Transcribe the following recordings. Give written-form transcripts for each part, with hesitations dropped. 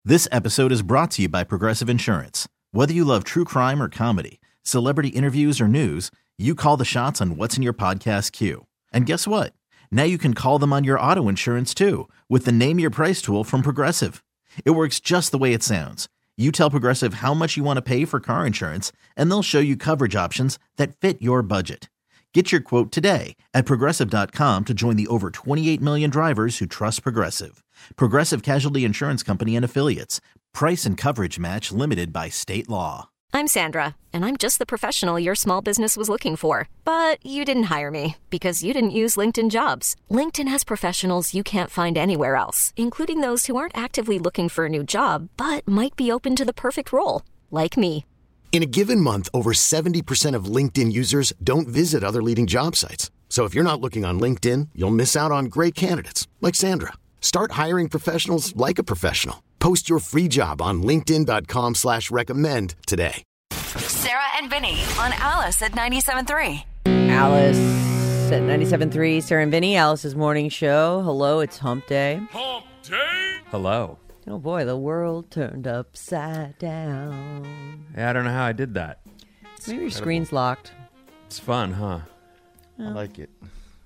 This episode is brought to you by Progressive Insurance. Whether you love true crime or comedy, celebrity interviews or news, you call the shots on what's in your podcast queue. And guess what? Now you can call them on your auto insurance too with the Name Your Price tool from Progressive. It works just the way it sounds. You tell Progressive how much you want to pay for car insurance, and they'll show you coverage options that fit your budget. Get your quote today at Progressive.com to join the over 28 million drivers who trust Progressive. Progressive Casualty Insurance Company and Affiliates. Price and coverage match limited by state law. I'm Sandra, and I'm just the professional your small business was looking for. But you didn't hire me because you didn't use LinkedIn Jobs. LinkedIn has professionals you can't find anywhere else, including those who aren't actively looking for a new job, but might be open to the perfect role, like me. In a given month, over 70% of LinkedIn users don't visit other leading job sites. So if you're not looking on LinkedIn, you'll miss out on great candidates like Sandra. Start hiring professionals like a professional. Post your free job on linkedin.com/recommend today. Sarah and Vinny on Alice at 97.3. Alice at 97.3, Sarah and Vinny, Alice's morning show. Hello, it's Hump Day. Hump Day! Hello. Oh boy, the world turned upside down. Yeah, I don't know how I did that. Maybe your screen's locked. It's fun, huh? I like it.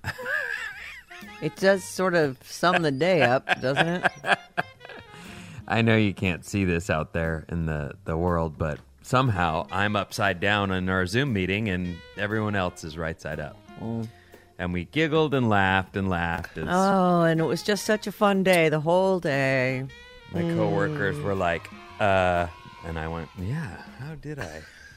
It does sort of sum the day up, doesn't it? I know you can't see this out there in the world, but somehow I'm upside down in our Zoom meeting and everyone else is right side up. And we giggled and laughed and laughed. Oh, and it was just such a fun day, the whole day. My coworkers were like, and I went, yeah, how did I?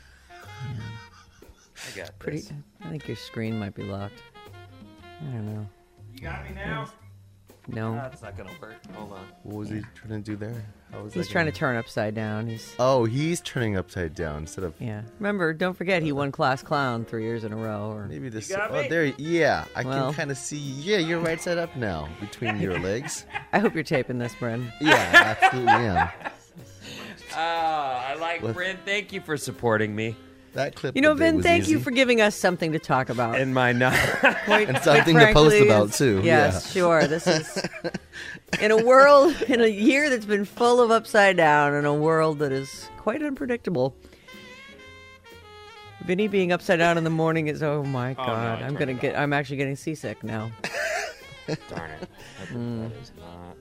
I got this. I think your screen might be locked. I don't know. You got me now? No. That's not going to work. Hold on. What was he trying to do there? He's trying to turn upside down. He's turning upside down instead of... Yeah. Remember, don't forget, he won Class Clown 3 years in a row. Or... Maybe this... You got me? There... Yeah, I can kind of see... Yeah, you're right side up now between your legs. I hope you're taping this, Bryn. Yeah, absolutely am. I like Bryn. Thank you for supporting me. That clip. You know, Vin, thank you for giving us something to talk about. And my and something to post about, too. Yes, sure. This is... In a year that's been full of upside down, in a world that is quite unpredictable. Vinny being upside down in the morning is, oh my God. No, I'm actually getting seasick now. Darn it. That is not...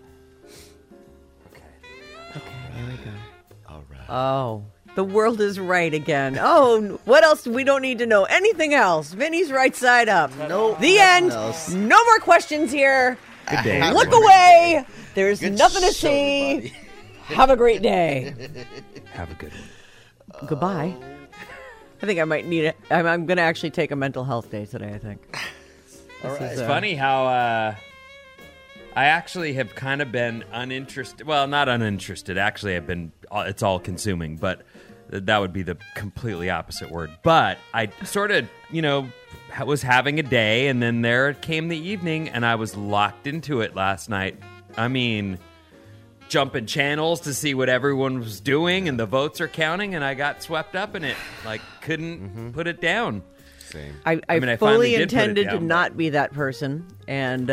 Okay, there we go. All right. Oh, the world is right again. Oh, what else? We don't need to know anything else. Vinny's right side up. No. The end. Else. No more questions here. Good day. Look away. There's Good nothing to show, see. buddy. Have a great day. Have a good one. Goodbye. I think I might need it. I'm going to actually take a mental health day today, I think. It's funny how I actually have kind of been uninterested. Well, not uninterested. Actually, I've been. It's all consuming, but that would be the completely opposite word. But I sort of, was having a day, and then there came the evening, and I was locked into it last night. I mean, jumping channels to see what everyone was doing, and the votes are counting, and I got swept up in it. Like, couldn't put it down. Same. I finally fully did put it intended to down, not be that person, and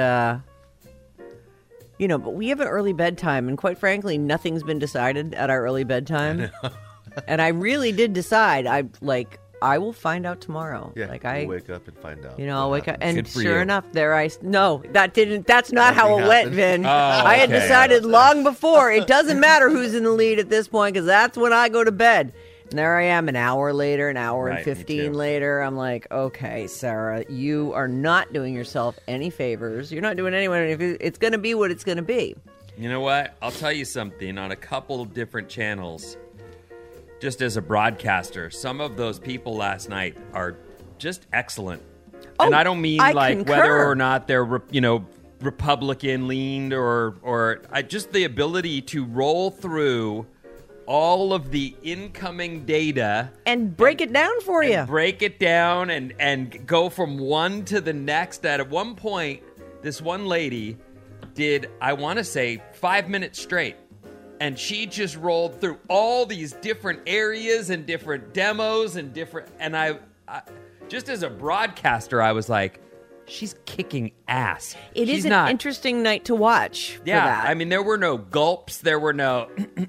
but we have an early bedtime, and quite frankly, nothing's been decided at our early bedtime. And I really did decide. I will find out tomorrow. Yeah, like we'll wake up and find out. I'll wake up, and Good for sure you. enough, that's not how it went, Vin. Oh, I had okay. decided long before. It doesn't matter who's in the lead at this point, because that's when I go to bed. And there I am, an hour later, an hour Right, and me 15 too. later. I'm like, okay, Sarah, you are not doing yourself any favors. You're not doing anyone any. It's going to be what it's going to be. You know what? I'll tell you something. On a couple of different channels, just as a broadcaster, some of those people last night are just excellent. And I don't mean I like concur. whether or not they're, Republican leaned or just the ability to roll through all of the incoming data And break it down for you. break it down and go from one to the next. At one point, this one lady did, I want to say, 5 minutes straight. And she just rolled through all these different areas and different demos and I just as a broadcaster, I was like, she's kicking ass. It She's is an not, interesting night to watch for that. I mean, there were no gulps. There were no...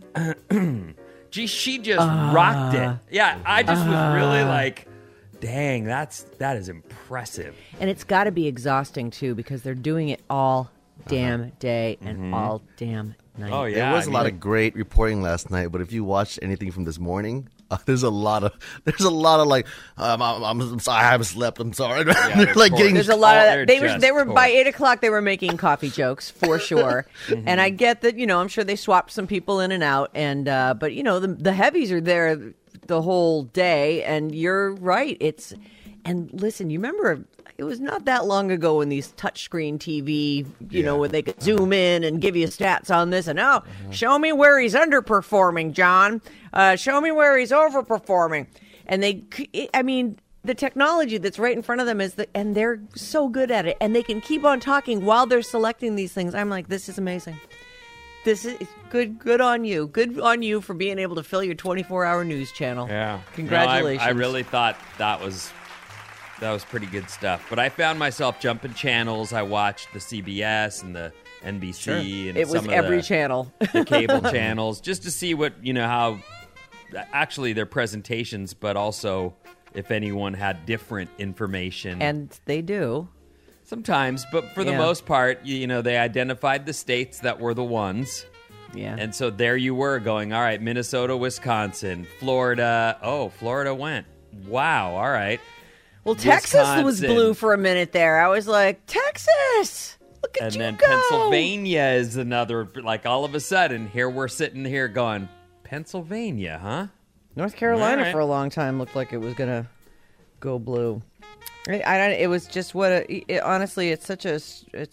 Gee, she just rocked it. Yeah, I just was really like, dang, that is impressive. And it's got to be exhausting, too, because they're doing it all damn day and all damn night. Oh, yeah. There was a lot of great reporting last night, but if you watched anything from this morning, there's a lot of like, I'm sorry, I haven't slept. I'm sorry. They're like getting. There's a lot of that. They were by 8:00. They were making coffee jokes for sure, and I get that. I'm sure they swapped some people in and out, and but the heavies are there the whole day, and you're right. And listen, you remember. It was not that long ago when these touchscreen TV, where they could zoom in and give you stats on this. And, show me where he's underperforming, John. Show me where he's overperforming. And the technology that's right in front of them and they're so good at it. And they can keep on talking while they're selecting these things. I'm like, this is amazing. This is good on you. Good on you for being able to fill your 24-hour news channel. Yeah. Congratulations. I really thought that was pretty good stuff. But I found myself jumping channels. I watched the CBS and the NBC and it was every channel. The cable channels, just to see what, how actually their presentations, but also if anyone had different information. And they do. Sometimes, but for the most part, they identified the states that were the ones. Yeah. And so there you were going, all right, Minnesota, Wisconsin, Florida. Oh, Florida went. Wow, all right. Well, Texas was blue for a minute there. I was like, Texas, look at you go. And then Pennsylvania is another, like all of a sudden, here we're sitting here going, Pennsylvania, huh? North Carolina for a long time looked like it was going to go blue. It was just honestly, it's such a,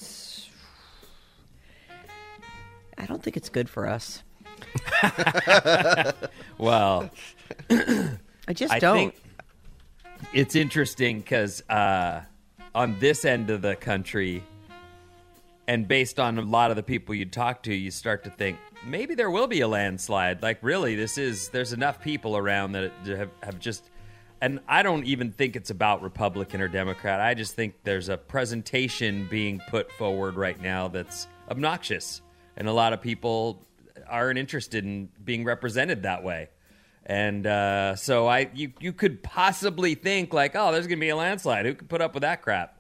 I don't think it's good for us. Well, I just don't. Think it's interesting because on this end of the country, and based on a lot of the people you talk to, you start to think maybe there will be a landslide. Like, really, there's enough people around that have just, and I don't even think it's about Republican or Democrat. I just think there's a presentation being put forward right now that's obnoxious, and a lot of people aren't interested in being represented that way. And so you could possibly think like, oh, there's going to be a landslide. Who could put up with that crap?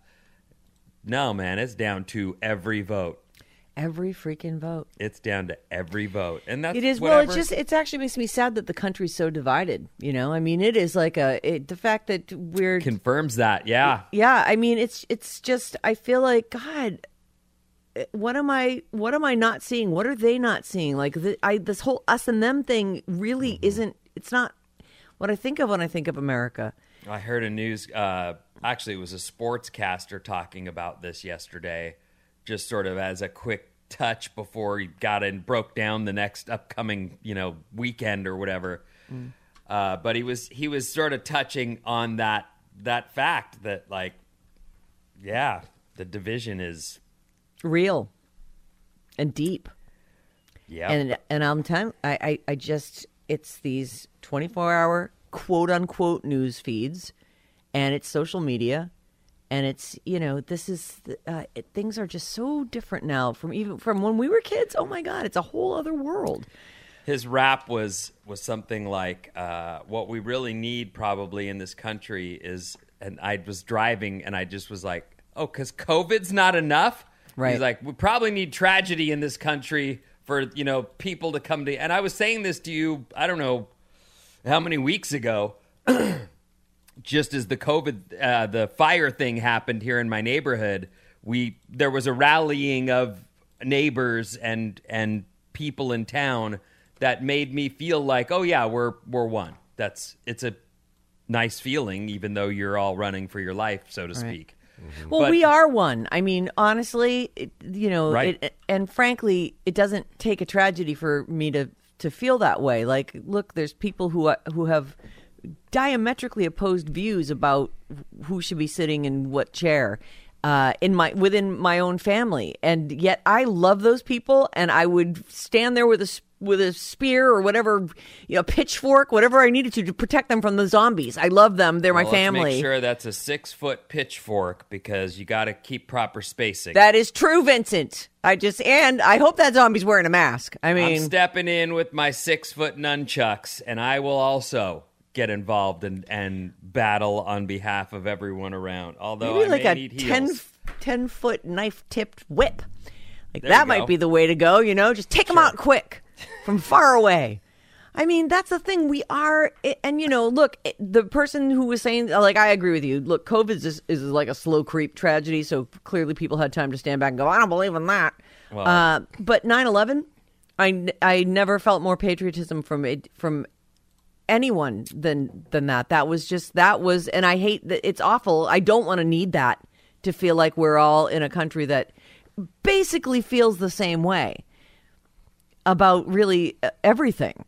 No, man, it's down to every vote. Every freaking vote. It's down to every vote. And that's it is. whatever. Well, it actually makes me sad that the country's so divided. I mean, it is like the fact that we're confirms that. Yeah. Yeah. I mean, it's just, I feel like, God, what am I not seeing? What are they not seeing? Like this whole us and them thing really isn't. It's not what I think of when I think of America. I heard a news. Actually, it was a sportscaster talking about this yesterday, just sort of as a quick touch before he got in, broke down the next upcoming, weekend or whatever. But he was sort of touching on that fact that, like, yeah, the division is real and deep. Yeah, and I'm telling, I just. It's these 24-hour quote-unquote news feeds, and it's social media, and it's, this is, things are just so different now from when we were kids. Oh, my God, it's a whole other world. His rap was something like, what we really need probably in this country is, and I was driving, and I just was like, oh, because COVID's not enough? Right. He's like, we probably need tragedy in this country for, people to come to, and I was saying this to you, I don't know how many weeks ago, just as the COVID, the fire thing happened here in my neighborhood, there was a rallying of neighbors and people in town that made me feel like, oh yeah, we're one. It's a nice feeling, even though you're all running for your life, so to speak. Mm-hmm. Well, we are one. I mean, honestly, right. And frankly, it doesn't take a tragedy for me to feel that way. Like, look, there's people who have diametrically opposed views about who should be sitting in what chair within my own family, and yet I love those people, and I would stand there with a a spear or whatever, pitchfork, whatever I needed to protect them from the zombies. I love them. They're my family. Let's make sure that's a 6-foot pitchfork because you got to keep proper spacing. That is true, Vincent. And I hope that zombie's wearing a mask. I mean, I'm stepping in with my 6-foot nunchucks, and I will also get involved and battle on behalf of everyone around. Although maybe I like may a need heels. 10-foot knife-tipped whip. Like There that you might go. be the way to go, Just take them out quick from far away. I mean, that's the thing. We are, and look, the person who was saying, like, I agree with you. Look, COVID is like a slow creep tragedy, so clearly people had time to stand back and go, I don't believe in that. Well, But 9/11, I never felt more patriotism from anyone than that. That was, and I hate that. It's awful. I don't want to need that to feel like we're all in a country that basically feels the same way about really everything.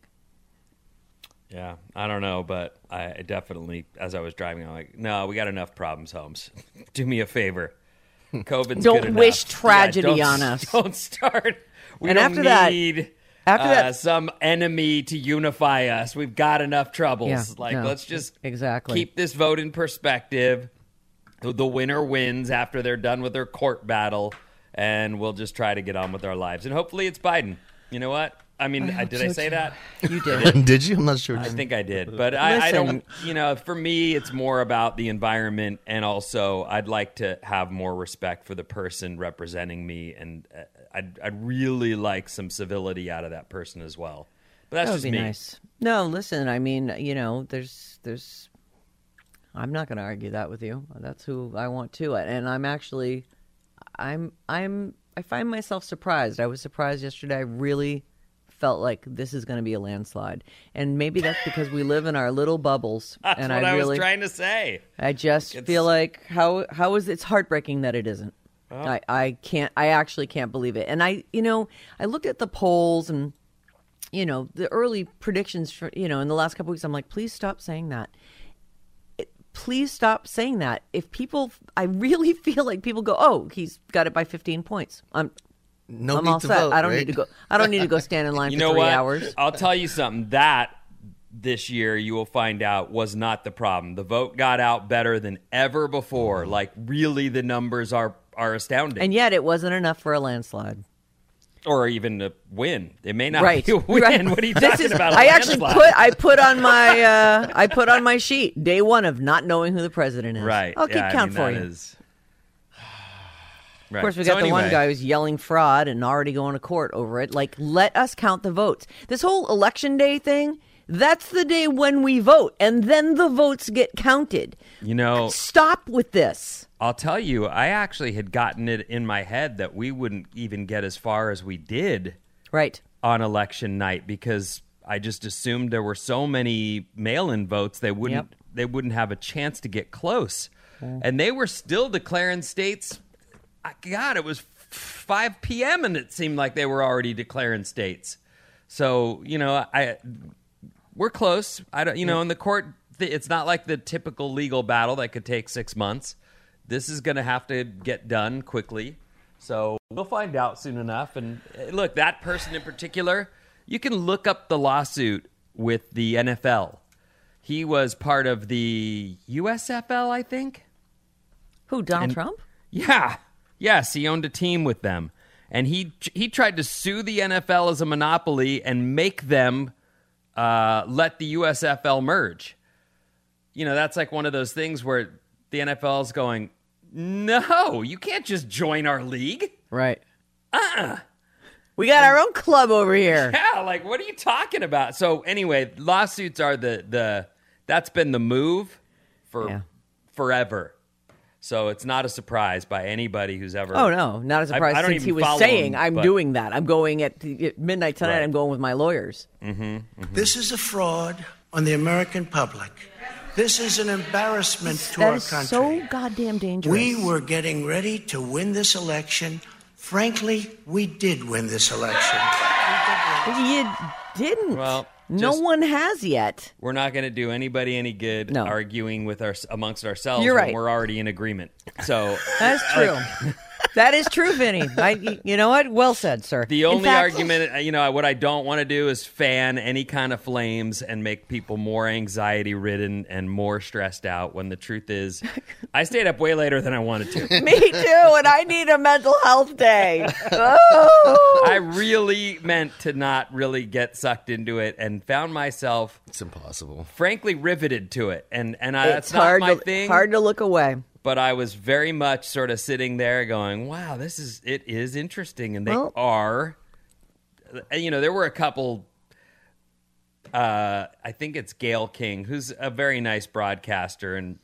Yeah, I don't know, but I definitely, as I was driving, I'm like, no, we got enough problems, Holmes. Do me a favor. COVID's Don't good enough. wish tragedy Yeah, on us. Don't start. We And don't after that- need after that- some enemy to unify us. We've got enough troubles. Yeah, no, let's just exactly keep this vote in perspective. The winner wins after they're done with their court battle, and we'll just try to get on with our lives. And hopefully it's Biden. You know what? I mean, did I say that? You did. Did you? I'm not sure. I think I did, but I don't. For me, it's more about the environment, and also I'd like to have more respect for the person representing me, and I'd really like some civility out of that person as well. But that's That would just be me. nice. No, listen. I mean, there's. I'm not going to argue that with you. That's who I want to, and I'm actually, I find myself surprised. I was surprised yesterday. I really felt like this is going to be a landslide, and maybe that's because we live in our little bubbles. That's and what I was trying to say. I just feel like how is it's heartbreaking that it isn't. I actually can't believe it. And I looked at the polls and the early predictions for in the last couple weeks. I'm like, please stop saying that. Please stop saying that. I really feel like people go, oh, he's got it by 15 points. I'm all set. Vote, I don't right? need to go. I don't need to go stand in line You for know 3 what? hours. I'll tell you something. That this year you will find out was not the problem. The vote got out better than ever before. Like really, the numbers are astounding. And yet, it wasn't enough for a landslide. Or even a win. It may not Right. be a win. Right. What are you This talking is- about? I actually put on my sheet day one of not knowing who the president is. Right. I'll keep count for you. Right. Of course, we got the one guy who's yelling fraud and already going to court over it. Like, let us count the votes. This whole election day thing, that's the day when we vote, and then the votes get counted. Stop with this. I'll tell you, I actually had gotten it in my head that we wouldn't even get as far as we did Right. on election night because I just assumed there were so many mail-in votes they wouldn't have a chance to get close. And they were still declaring states. God, it was 5 p.m. and it seemed like they were already declaring states. So, we're close. I don't, in the court, it's not like the typical legal battle that could take 6 months. This is going to have to get done quickly. So we'll find out soon enough. And look, that person in particular, you can look up the lawsuit with the NFL. He was part of the USFL, I think. Who, Donald Trump? Yeah. Yes, he owned a team with them. And he tried to sue the NFL as a monopoly and make them let the USFL merge. That's like one of those things where the NFL is going, no, you can't just join our league. Right. We got our own club over here. Yeah, like, what are you talking about? So anyway, lawsuits are that's been the move for forever. So it's not a surprise by anybody who's ever... Oh, no, not a surprise I don't since even he was follow saying, him, I'm but- doing that. I'm going at midnight tonight. Right. I'm going with my lawyers. This is a fraud on the American public. This is an embarrassment to That our is country. so goddamn dangerous. We were getting ready to win this election. Frankly, we did win this election. You didn't. Well, no just- one has yet. We're not going to do anybody any good No. arguing with amongst ourselves You're when right. we're already in agreement. So That's true. That is true, Vinny. You know what? Well said, sir. The only argument, what I don't want to do is fan any kind of flames and make people more anxiety-ridden and more stressed out, when the truth is I stayed up way later than I wanted to. Me too, and I need a mental health day. Oh. I really meant to not really get sucked into it and found myself... It's impossible. Frankly, riveted to it. And it's that's hard not my thing. Hard to look away. But I was very much sort of sitting there going, wow, it is interesting. And they are, there were a couple, I think it's Gayle King, who's a very nice broadcaster. And,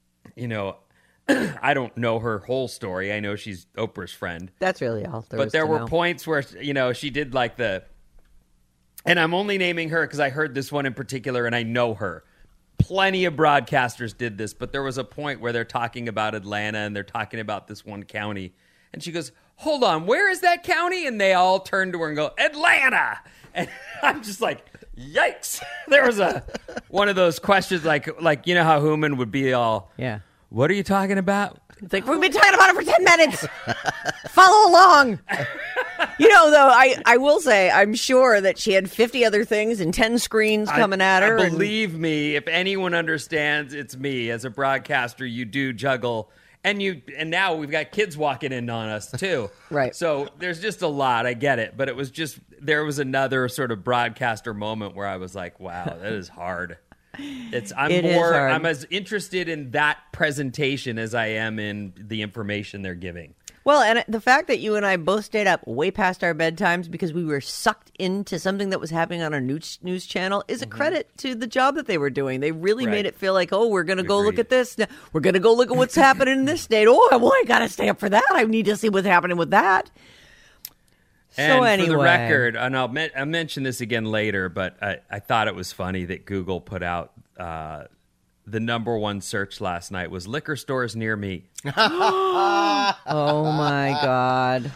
I don't know her whole story. I know she's Oprah's friend. That's really all there is. But there were points where, she did like and I'm only naming her because I heard this one in particular and I know her. Plenty of broadcasters did this, but there was a point where they're talking about Atlanta and they're talking about this one county. And she goes, hold on, where is that county? And they all turn to her and go, Atlanta. And I'm just like, yikes. There was one of those questions like how Hooman would be all, yeah, what are you talking about? It's like, we've been talking about it for 10 minutes. Follow along. Though, I will say, I'm sure that she had 50 other things and 10 screens coming at her. Believe me, if anyone understands, it's me. As a broadcaster, you do juggle. And now we've got kids walking in on us, too. Right. So there's just a lot. I get it. But there was another sort of broadcaster moment where I was like, wow, that is hard. I'm as interested in that presentation as I am in the information they're giving. Well, and the fact that you and I both stayed up way past our bedtimes because we were sucked into something that was happening on a news channel is a credit to the job that they were doing. They really made it feel like, we're going to go look at this. We're going to go look at what's happening in this state. I got to stay up for that. I need to see what's happening with that. And for the record, and I'll mention this again later, but I thought it was funny that Google put out the number one search last night was liquor stores near me. Oh, my God.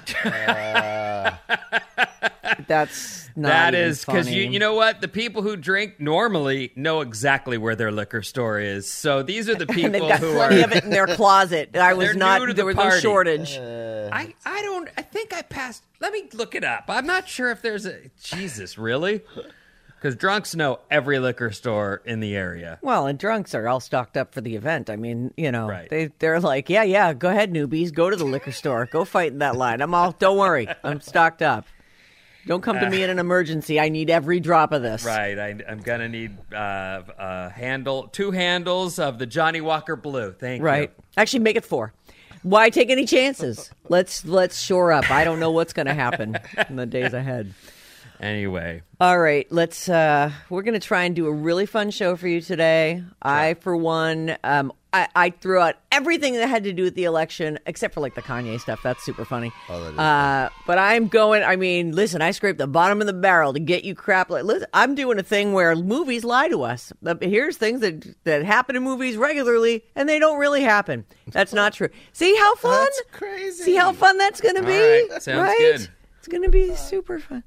That's not That even is because funny. you know what? The people who drink normally know exactly where their liquor store is. So these are the people and they've got who plenty are of it in their closet. There was no shortage. I think I passed. Let me look it up. I'm not sure if there's Jesus, really? Because drunks know every liquor store in the area. Well, and drunks are all stocked up for the event. I mean, right. they're like, yeah, go ahead, newbies. Go to the liquor store. Go fight in that line. Don't worry. I'm stocked up. Don't come to me in an emergency. I need every drop of this. Right. I'm going to need two handles of the Johnny Walker Blue. Thank you. Right. Actually, make it 4. Why take any chances? Let's shore up. I don't know what's going to happen in the days ahead. Anyway. All right, we're going to try and do a really fun show for you today. Sure. I, for one, I threw out everything that had to do with the election, except for like the Kanye stuff. That's super funny. Oh, but listen, I scraped the bottom of the barrel to get you crap. Listen, I'm doing a thing where movies lie to us. Here's things that happen in movies regularly, and they don't really happen. That's not true. See how fun? That's crazy. See how fun that's going to be? All right. Sounds good. It's going to be super fun.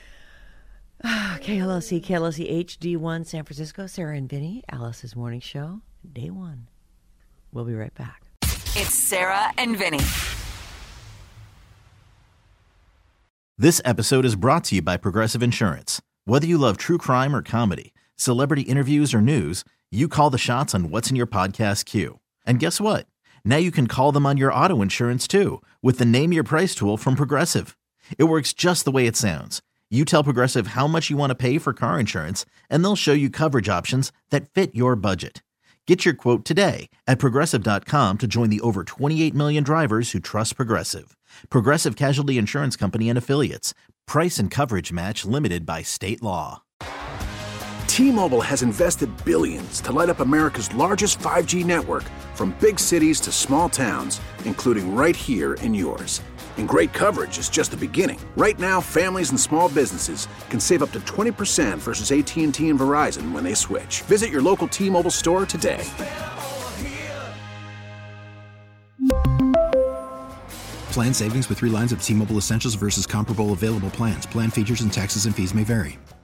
KLOC HD1 San Francisco, Sarah and Vinny, Alice's Morning Show, Day 1. We'll be right back. It's Sarah and Vinny. This episode is brought to you by Progressive Insurance. Whether you love true crime or comedy, celebrity interviews or news, you call the shots on what's in your podcast queue. And guess what? Now you can call them on your auto insurance too with the Name Your Price tool from Progressive. It works just the way it sounds. You tell Progressive how much you want to pay for car insurance, and they'll show you coverage options that fit your budget. Get your quote today at Progressive.com to join the over 28 million drivers who trust Progressive. Progressive Casualty Insurance Company and Affiliates. Price and coverage match limited by state law. T-Mobile has invested billions to light up America's largest 5G network, from big cities to small towns, including right here in yours. And great coverage is just the beginning. Right now, families and small businesses can save up to 20% versus AT&T and Verizon when they switch. Visit your local T-Mobile store today. Plan savings with 3 lines of T-Mobile Essentials versus comparable available plans. Plan features and taxes and fees may vary.